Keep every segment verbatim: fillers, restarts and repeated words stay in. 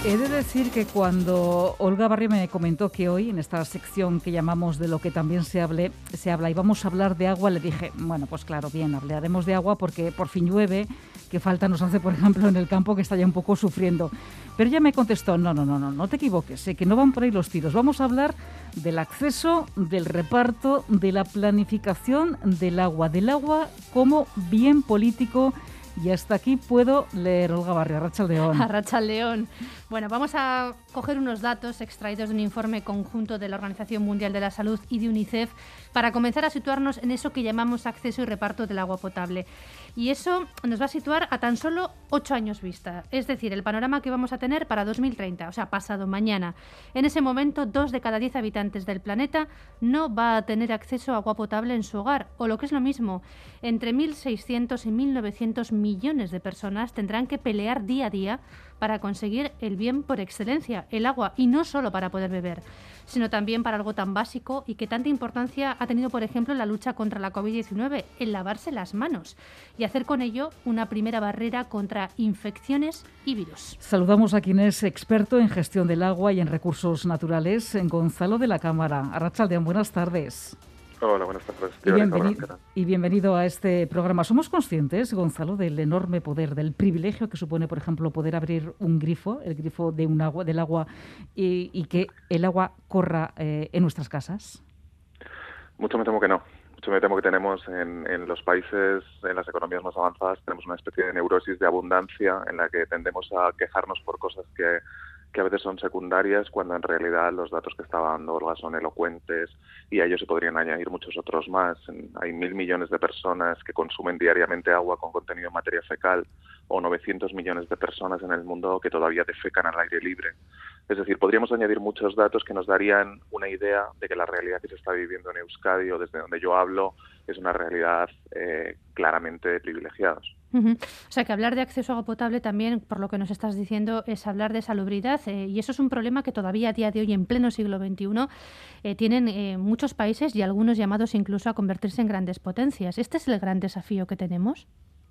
He de decir que cuando Olga Barrio me comentó que hoy, en esta sección que llamamos de lo que también se, hable, se habla, íbamos a hablar de agua, le dije, bueno, pues claro, bien, hablaremos de agua porque por fin llueve, que falta nos hace, por ejemplo, en el campo, que está ya un poco sufriendo. Pero ella me contestó, no, no, no, no, no te equivoques, sé que no van por ahí los tiros. Vamos a hablar del acceso, del reparto, de la planificación del agua, del agua como bien político. Y hasta aquí puedo leer, Olga Barrio, Arratsaldeon. Arratsaldeon. Bueno, vamos a coger unos datos extraídos de un informe conjunto de la Organización Mundial de la Salud y de UNICEF para comenzar a situarnos en eso que llamamos acceso y reparto del agua potable. Y eso nos va a situar a tan solo ocho años vista. Es decir, el panorama que vamos a tener para dos mil treinta, o sea, pasado mañana. En ese momento, dos de cada diez habitantes del planeta no va a tener acceso a agua potable en su hogar. O lo que es lo mismo, entre mil seiscientos y mil novecientos millones de personas tendrán que pelear día a día para conseguir el bien por excelencia, el agua, y no solo para poder beber, sino también para algo tan básico y que tanta importancia ha tenido, por ejemplo, en la lucha contra la covid diecinueve, el lavarse las manos y hacer con ello una primera barrera contra infecciones y virus. Saludamos a quien es experto en gestión del agua y en recursos naturales, Gonzalo de la Cámara. Arratsaldeon, buenas tardes. Hola, buenas tardes. Y bienvenido, y bienvenido a este programa. ¿Somos conscientes, Gonzalo, del enorme poder, del privilegio que supone, por ejemplo, poder abrir un grifo, el grifo de un agua, del agua, y, y que el agua corra eh, en nuestras casas? Mucho me temo que no. Mucho me temo que tenemos en, en los países, en las economías más avanzadas, tenemos una especie de neurosis de abundancia en la que tendemos a quejarnos por cosas que... que a veces son secundarias, cuando en realidad los datos que está dando Olga son elocuentes y a ellos se podrían añadir muchos otros más. Hay mil millones de personas que consumen diariamente agua con contenido en materia fecal o novecientos millones de personas en el mundo que todavía defecan al aire libre. Es decir, podríamos añadir muchos datos que nos darían una idea de que la realidad que se está viviendo en Euskadi o desde donde yo hablo es una realidad eh, claramente de privilegiados. Uh-huh. O sea, que hablar de acceso a agua potable también, por lo que nos estás diciendo, es hablar de salubridad, eh, y eso es un problema que todavía a día de hoy, en pleno siglo veintiuno, eh, tienen eh, muchos países y algunos llamados incluso a convertirse en grandes potencias. ¿Este es el gran desafío que tenemos?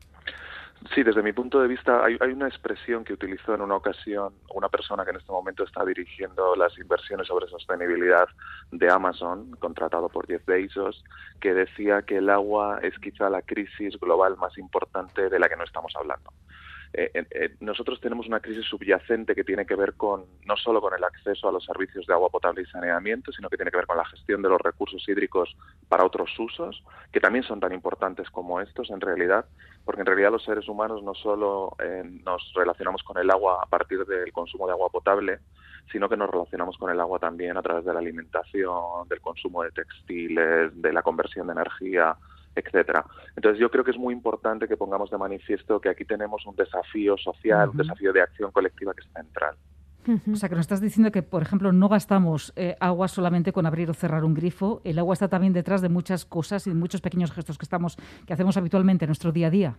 Sí, desde mi punto de vista hay, hay una expresión que utilizó en una ocasión una persona que en este momento está dirigiendo las inversiones sobre sostenibilidad de Amazon, contratado por Jeff Bezos, que decía que el agua es quizá la crisis global más importante de la que no estamos hablando. Eh, eh, nosotros tenemos una crisis subyacente que tiene que ver con no solo con el acceso a los servicios de agua potable y saneamiento, sino que tiene que ver con la gestión de los recursos hídricos para otros usos, que también son tan importantes como estos en realidad, porque en realidad los seres humanos no solo eh, nos relacionamos con el agua a partir del consumo de agua potable, sino que nos relacionamos con el agua también a través de la alimentación, del consumo de textiles, de la conversión de energía, etcétera. Entonces yo creo que es muy importante que pongamos de manifiesto que aquí tenemos un desafío social, uh-huh. un desafío de acción colectiva que es central. Uh-huh. O sea, que nos estás diciendo que, por ejemplo, no gastamos eh, agua solamente con abrir o cerrar un grifo. El agua está también detrás de muchas cosas y de muchos pequeños gestos que estamos que hacemos habitualmente en nuestro día a día.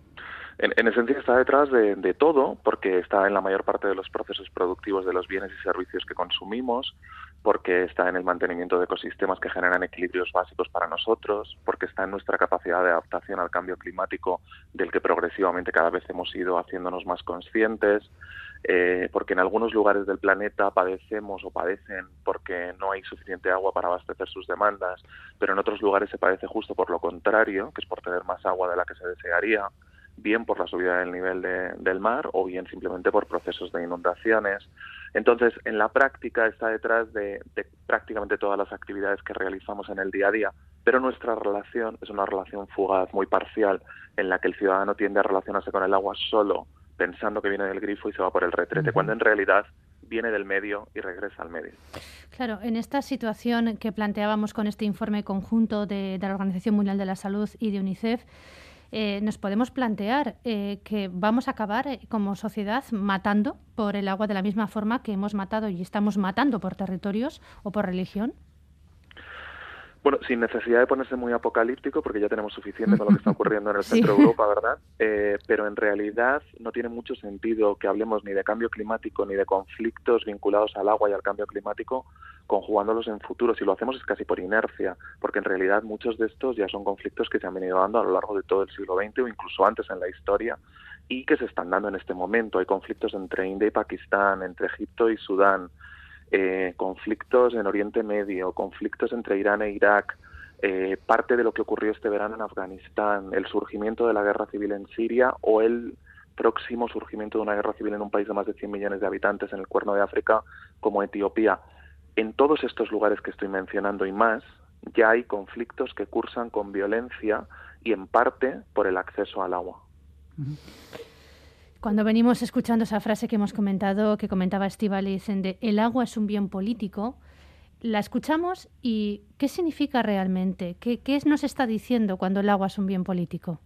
En, en esencia está detrás de, de todo, porque está en la mayor parte de los procesos productivos de los bienes y servicios que consumimos, porque está en el mantenimiento de ecosistemas que generan equilibrios básicos para nosotros, porque está en nuestra capacidad de adaptación al cambio climático del que progresivamente cada vez hemos ido haciéndonos más conscientes, eh, porque en algunos lugares del planeta padecemos o padecen porque no hay suficiente agua para abastecer sus demandas, pero en otros lugares se padece justo por lo contrario, que es por tener más agua de la que se desearía, bien por la subida del nivel de, del mar o bien simplemente por procesos de inundaciones. Entonces, en la práctica está detrás de, de prácticamente todas las actividades que realizamos en el día a día, pero nuestra relación es una relación fugaz, muy parcial, en la que el ciudadano tiende a relacionarse con el agua solo pensando que viene del grifo y se va por el retrete, uh-huh. cuando en realidad viene del medio y regresa al medio. Claro, en esta situación que planteábamos con este informe conjunto de, de la Organización Mundial de la Salud y de UNICEF, Eh, nos podemos plantear eh, que vamos a acabar eh, como sociedad matando por el agua de la misma forma que hemos matado y estamos matando por territorios o por religión. Bueno, sin necesidad de ponerse muy apocalíptico, porque ya tenemos suficiente con lo que está ocurriendo en el sí. centro de Europa, ¿verdad? Eh, pero en realidad no tiene mucho sentido que hablemos ni de cambio climático ni de conflictos vinculados al agua y al cambio climático conjugándolos en futuro. Si lo hacemos es casi por inercia, porque en realidad muchos de estos ya son conflictos que se han venido dando a lo largo de todo el siglo veinte o incluso antes en la historia y que se están dando en este momento. Hay conflictos entre India y Pakistán, entre Egipto y Sudán, eh, conflictos en Oriente Medio, conflictos entre Irán e Irak, eh, parte de lo que ocurrió este verano en Afganistán, el surgimiento de la guerra civil en Siria o el próximo surgimiento de una guerra civil en un país de más de cien millones de habitantes en el Cuerno de África como Etiopía. En todos estos lugares que estoy mencionando y más, ya hay conflictos que cursan con violencia y en parte por el acceso al agua. Cuando venimos escuchando esa frase que hemos comentado, que comentaba Estíbaliz, de el agua es un bien político, la escuchamos y ¿qué significa realmente? ¿Qué, qué nos está diciendo cuando el agua es un bien político?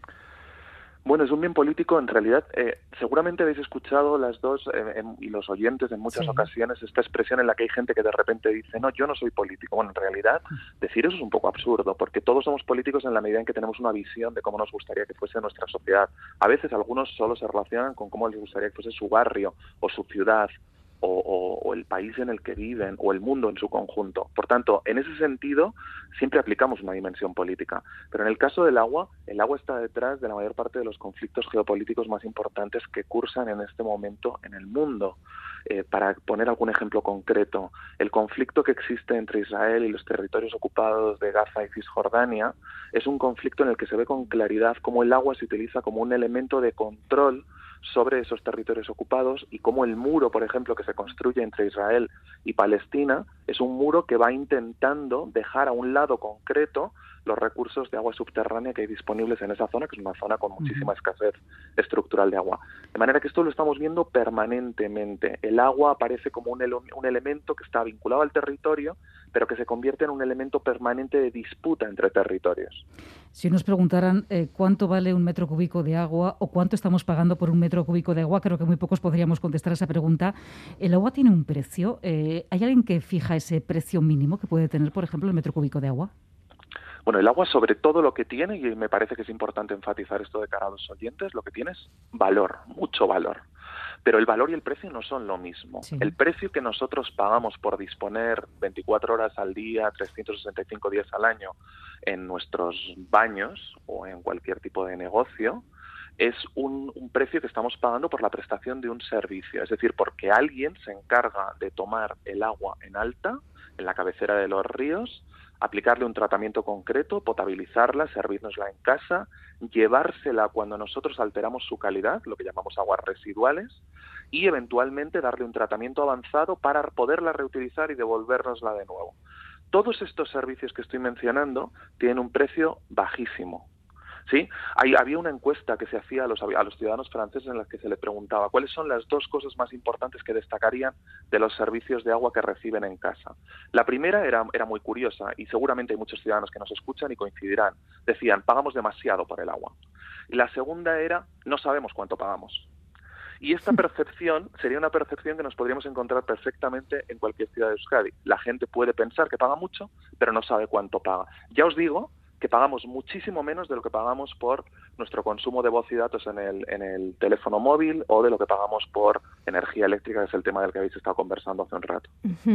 Bueno, es un bien político, en realidad, eh, seguramente habéis escuchado las dos eh, en, y los oyentes en muchas sí. ocasiones esta expresión en la que hay gente que de repente dice, no, yo no soy político. Bueno, en realidad, decir eso es un poco absurdo, porque todos somos políticos en la medida en que tenemos una visión de cómo nos gustaría que fuese nuestra sociedad. A veces algunos solo se relacionan con cómo les gustaría que fuese su barrio o su ciudad, O, o, o el país en el que viven, o el mundo en su conjunto. Por tanto, en ese sentido, siempre aplicamos una dimensión política. Pero en el caso del agua, el agua está detrás de la mayor parte de los conflictos geopolíticos más importantes que cursan en este momento en el mundo. Eh, para poner algún ejemplo concreto, el conflicto que existe entre Israel y los territorios ocupados de Gaza y Cisjordania es un conflicto en el que se ve con claridad cómo el agua se utiliza como un elemento de control sobre esos territorios ocupados y cómo el muro, por ejemplo, que se construye entre Israel y Palestina es un muro que va intentando dejar a un lado concreto los recursos de agua subterránea que hay disponibles en esa zona, que es una zona con muchísima escasez estructural de agua. De manera que esto lo estamos viendo permanentemente. El agua aparece como un, ele- un elemento que está vinculado al territorio, pero que se convierte en un elemento permanente de disputa entre territorios. Si nos preguntaran eh, cuánto vale un metro cúbico de agua o cuánto estamos pagando por un metro cúbico de agua, creo que muy pocos podríamos contestar esa pregunta. ¿El agua tiene un precio? Eh, ¿Hay alguien que fija ese precio mínimo que puede tener, por ejemplo, el metro cúbico de agua? Bueno, el agua sobre todo lo que tiene, y me parece que es importante enfatizar esto de cara a los oyentes, lo que tiene es valor, mucho valor. Pero el valor y el precio no son lo mismo. Sí. El precio que nosotros pagamos por disponer veinticuatro horas al día, trescientos sesenta y cinco días al año en nuestros baños o en cualquier tipo de negocio, es un, un precio que estamos pagando por la prestación de un servicio. Es decir, porque alguien se encarga de tomar el agua en alta, en la cabecera de los ríos, aplicarle un tratamiento concreto, potabilizarla, servirnosla en casa, llevársela cuando nosotros alteramos su calidad, lo que llamamos aguas residuales, y eventualmente darle un tratamiento avanzado para poderla reutilizar y devolvérnosla de nuevo. Todos estos servicios que estoy mencionando tienen un precio bajísimo. ¿Sí? Hay, había una encuesta que se hacía a los, a los ciudadanos franceses en la que se le preguntaba cuáles son las dos cosas más importantes que destacarían de los servicios de agua que reciben en casa. La primera era, era muy curiosa y seguramente hay muchos ciudadanos que nos escuchan y coincidirán. Decían, pagamos demasiado por el agua. Y la segunda era, no sabemos cuánto pagamos. Y esta percepción sería una percepción que nos podríamos encontrar perfectamente en cualquier ciudad de Euskadi. La gente puede pensar que paga mucho, pero no sabe cuánto paga. Ya os digo que pagamos muchísimo menos de lo que pagamos por nuestro consumo de voz y datos en el, en el teléfono móvil o de lo que pagamos por energía eléctrica, que es el tema del que habéis estado conversando hace un rato.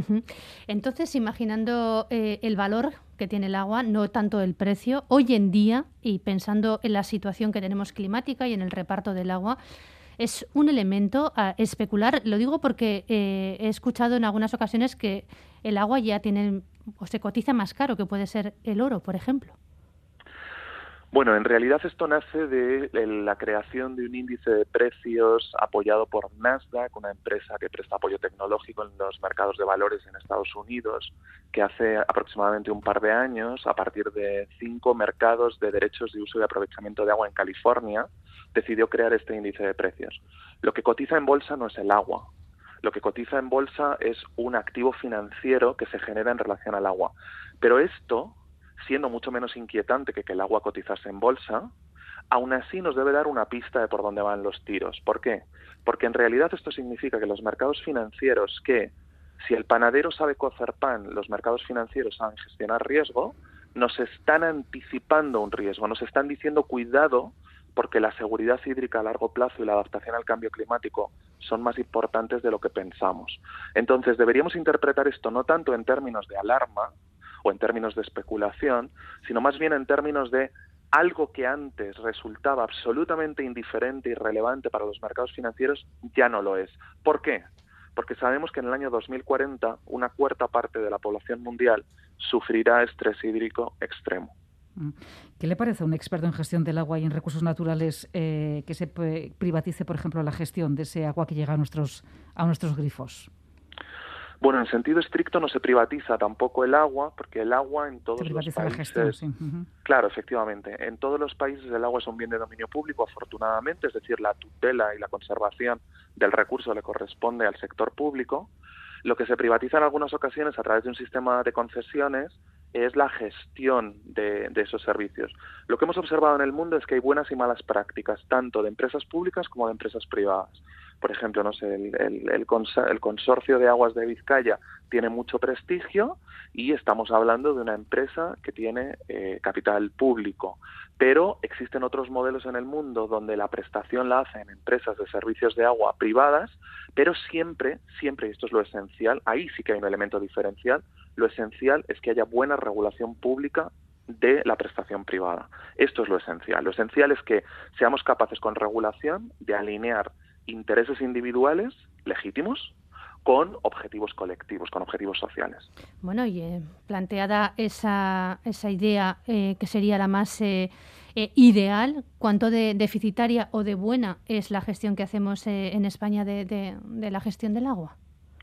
Entonces, imaginando eh, el valor que tiene el agua, no tanto el precio, hoy en día, y pensando en la situación que tenemos climática y en el reparto del agua, es un elemento a especular. Lo digo porque eh, he escuchado en algunas ocasiones que el agua ya tiene o se cotiza más caro, que puede ser el oro, por ejemplo. Bueno, en realidad esto nace de la creación de un índice de precios apoyado por Nasdaq, una empresa que presta apoyo tecnológico en los mercados de valores en Estados Unidos, que hace aproximadamente un par de años, a partir de cinco mercados de derechos de uso y aprovechamiento de agua en California, decidió crear este índice de precios. Lo que cotiza en bolsa no es el agua. Lo que cotiza en bolsa es un activo financiero que se genera en relación al agua. Pero esto, siendo mucho menos inquietante que que el agua cotizase en bolsa, aún así nos debe dar una pista de por dónde van los tiros. ¿Por qué? Porque en realidad esto significa que los mercados financieros, que si el panadero sabe cocer pan, los mercados financieros saben gestionar riesgo, nos están anticipando un riesgo, nos están diciendo cuidado, porque la seguridad hídrica a largo plazo y la adaptación al cambio climático son más importantes de lo que pensamos. Entonces deberíamos interpretar esto no tanto en términos de alarma o en términos de especulación, sino más bien en términos de algo que antes resultaba absolutamente indiferente y irrelevante para los mercados financieros ya no lo es. ¿Por qué? Porque sabemos que en el año dos mil cuarenta una cuarta parte de la población mundial sufrirá estrés hídrico extremo. ¿Qué le parece a un experto en gestión del agua y en recursos naturales eh, que se privatice, por ejemplo, la gestión de ese agua que llega a nuestros, a nuestros grifos? Bueno, en sentido estricto no se privatiza tampoco el agua, porque el agua en todos los países... la gestión, sí. Uh-huh. Claro, efectivamente. En todos los países el agua es un bien de dominio público, afortunadamente, es decir, la tutela y la conservación del recurso le corresponde al sector público. Lo que se privatiza en algunas ocasiones a través de un sistema de concesiones es la gestión de, de esos servicios. Lo que hemos observado en el mundo es que hay buenas y malas prácticas, tanto de empresas públicas como de empresas privadas. Por ejemplo, no sé, el, el, el, consa- el Consorcio de Aguas de Vizcaya tiene mucho prestigio y estamos hablando de una empresa que tiene eh, capital público. Pero existen otros modelos en el mundo donde la prestación la hacen empresas de servicios de agua privadas, pero siempre, siempre, y esto es lo esencial, ahí sí que hay un elemento diferencial, lo esencial es que haya buena regulación pública de la prestación privada. Esto es lo esencial. Lo esencial es que seamos capaces con regulación de alinear intereses individuales legítimos con objetivos colectivos, con objetivos sociales. Bueno, y eh, planteada esa, esa idea eh, que sería la más eh, eh, ideal, ¿cuánto de deficitaria o de buena es la gestión que hacemos eh, en España de, de, de la gestión del agua?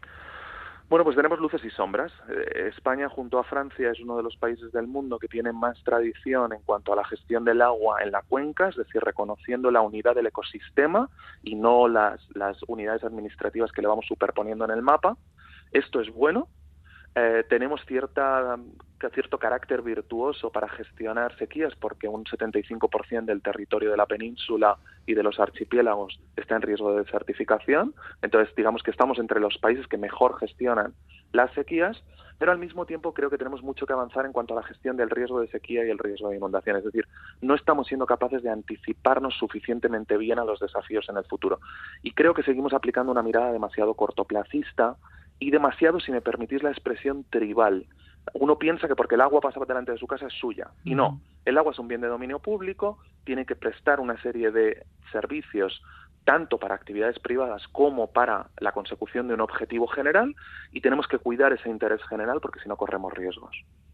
Bueno, pues tenemos luces y sombras. Eh, España, junto a Francia, es uno de los países del mundo que tiene más tradición en cuanto a la gestión del agua en la cuenca, es decir, reconociendo la unidad del ecosistema y no las, las unidades administrativas que le vamos superponiendo en el mapa. Esto es bueno. Eh, tenemos cierta, cierto carácter virtuoso para gestionar sequías porque un setenta y cinco por ciento del territorio de la península y de los archipiélagos está en riesgo de desertificación. Entonces, digamos que estamos entre los países que mejor gestionan las sequías, pero al mismo tiempo creo que tenemos mucho que avanzar en cuanto a la gestión del riesgo de sequía y el riesgo de inundación. Es decir, no estamos siendo capaces de anticiparnos suficientemente bien a los desafíos en el futuro. Y creo que seguimos aplicando una mirada demasiado cortoplacista y demasiado, si me permitís la expresión, tribal. Uno piensa que porque el agua pasa por delante de su casa es suya, y no. El agua es un bien de dominio público, tiene que prestar una serie de servicios tanto para actividades privadas como para la consecución de un objetivo general, y tenemos que cuidar ese interés general porque si no corremos riesgos.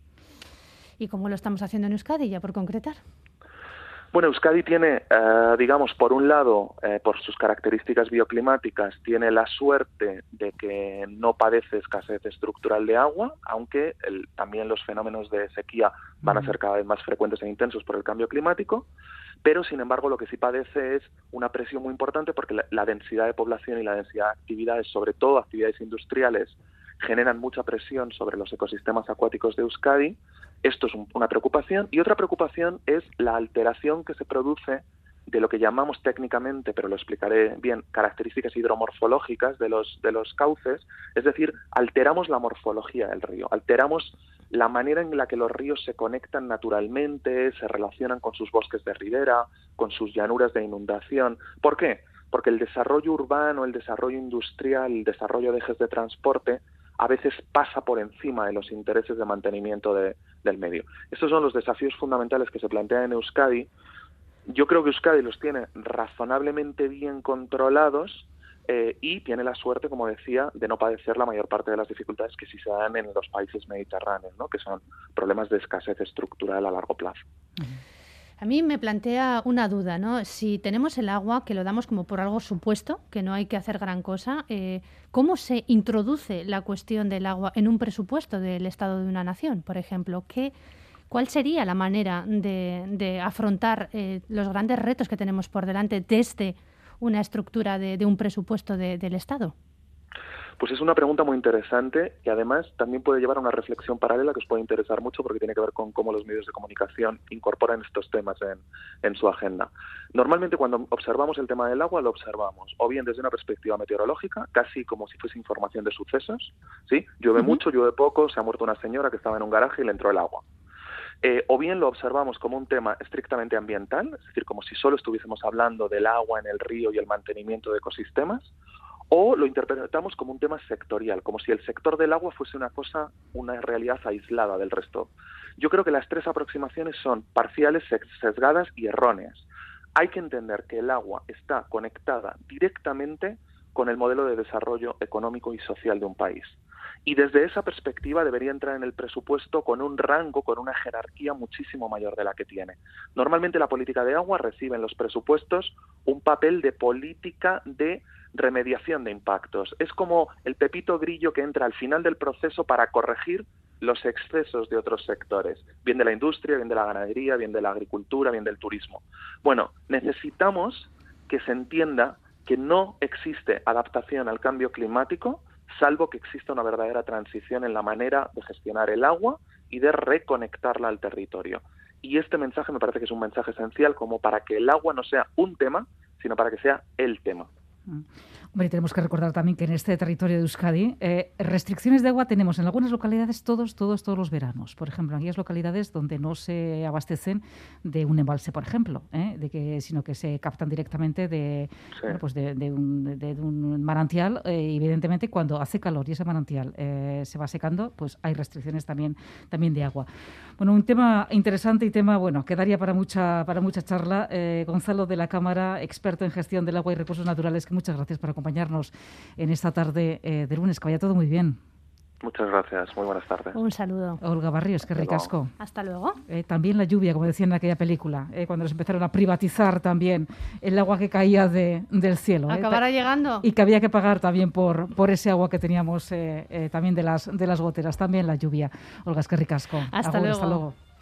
¿Y cómo lo estamos haciendo en Euskadi, ya por concretar? Bueno, Euskadi tiene, eh, digamos, por un lado, eh, por sus características bioclimáticas, tiene la suerte de que no padece escasez estructural de agua, aunque el, también los fenómenos de sequía van a ser cada vez más frecuentes e intensos por el cambio climático, pero, sin embargo, lo que sí padece es una presión muy importante porque la, la densidad de población y la densidad de actividades, sobre todo actividades industriales, generan mucha presión sobre los ecosistemas acuáticos de Euskadi. Esto es un, una preocupación. Y otra preocupación es la alteración que se produce de lo que llamamos técnicamente, pero lo explicaré bien, características hidromorfológicas de los, de los cauces. Es decir, alteramos la morfología del río, alteramos la manera en la que los ríos se conectan naturalmente, se relacionan con sus bosques de ribera, con sus llanuras de inundación. ¿Por qué? Porque el desarrollo urbano, el desarrollo industrial, el desarrollo de ejes de transporte a veces pasa por encima de los intereses de mantenimiento de, del medio. Estos son los desafíos fundamentales que se plantean en Euskadi. Yo creo que Euskadi los tiene razonablemente bien controlados eh, y tiene la suerte, como decía, de no padecer la mayor parte de las dificultades que sí se dan en los países mediterráneos, ¿no? Que son problemas de escasez estructural a largo plazo. Uh-huh. A mí me plantea una duda, ¿no? Si tenemos el agua, que lo damos como por algo supuesto, que no hay que hacer gran cosa, eh, ¿cómo se introduce la cuestión del agua en un presupuesto del Estado de una nación, por ejemplo? ¿Qué, ¿Cuál sería la manera de, de afrontar eh, los grandes retos que tenemos por delante desde una estructura de, de un presupuesto de, del Estado? Pues es una pregunta muy interesante y además también puede llevar a una reflexión paralela que os puede interesar mucho porque tiene que ver con cómo los medios de comunicación incorporan estos temas en, en su agenda. Normalmente cuando observamos el tema del agua lo observamos o bien desde una perspectiva meteorológica, casi como si fuese información de sucesos, ¿sí? Llueve uh-huh. mucho, llueve poco, se ha muerto una señora que estaba en un garaje y le entró el agua. Eh, o bien lo observamos como un tema estrictamente ambiental, es decir, como si solo estuviésemos hablando del agua en el río y el mantenimiento de ecosistemas, o lo interpretamos como un tema sectorial, como si el sector del agua fuese una cosa, una realidad aislada del resto. Yo creo que las tres aproximaciones son parciales, sesgadas y erróneas. Hay que entender que el agua está conectada directamente con el modelo de desarrollo económico y social de un país. Y desde esa perspectiva debería entrar en el presupuesto con un rango, con una jerarquía muchísimo mayor de la que tiene. Normalmente la política de agua recibe en los presupuestos un papel de política de remediación de impactos. Es como el pepito grillo que entra al final del proceso para corregir los excesos de otros sectores, bien de la industria, bien de la ganadería, bien de la agricultura, bien del turismo. Bueno, necesitamos que se entienda que no existe adaptación al cambio climático, salvo que exista una verdadera transición en la manera de gestionar el agua y de reconectarla al territorio. Y este mensaje me parece que es un mensaje esencial como para que el agua no sea un tema, sino para que sea el tema. Hombre, tenemos que recordar también que en este territorio de Euskadi eh, restricciones de agua tenemos en algunas localidades todos, todos, todos los veranos. Por ejemplo, en aquellas localidades donde no se abastecen de un embalse, por ejemplo, ¿eh? de que, sino que se captan directamente de, sí. bueno, pues de, de, un, de, de un manantial. Eh, evidentemente, cuando hace calor y ese manantial eh, se va secando, pues hay restricciones también, también de agua. Bueno, un tema interesante y tema, bueno, que daría para mucha, para mucha charla. Eh, Gonzalo de la Cámara, experto en gestión del agua y recursos naturales, que muchas gracias por acompañarnos en esta tarde eh, de lunes. Que vaya todo muy bien. Muchas gracias. Muy buenas tardes. Un saludo. Olga Barrios, que ricasco. Hasta luego. Eh, también la lluvia, como decían en aquella película, eh, cuando nos empezaron a privatizar también el agua que caía de, del cielo. Acabará eh, llegando. Y que había que pagar también por, por ese agua que teníamos eh, eh, también de las, de las goteras. También la lluvia. Olga, es que ricasco. Hasta Agur, luego. Hasta luego.